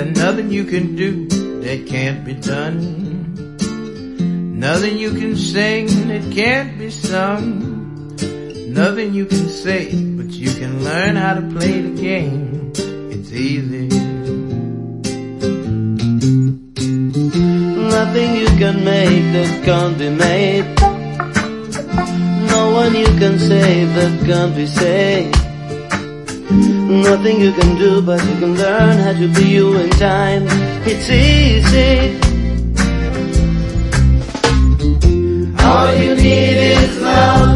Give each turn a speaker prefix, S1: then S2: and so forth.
S1: There's nothing you can do that can't be done. Nothing you can sing that can't be sung. Nothing you can say, but you can learn how to play the game. It's easy.
S2: Nothing you can make that can't be made. No one you can save that can't be saved. Nothing you can do, but you can learn how to be you in time. It's easy. All you need is love.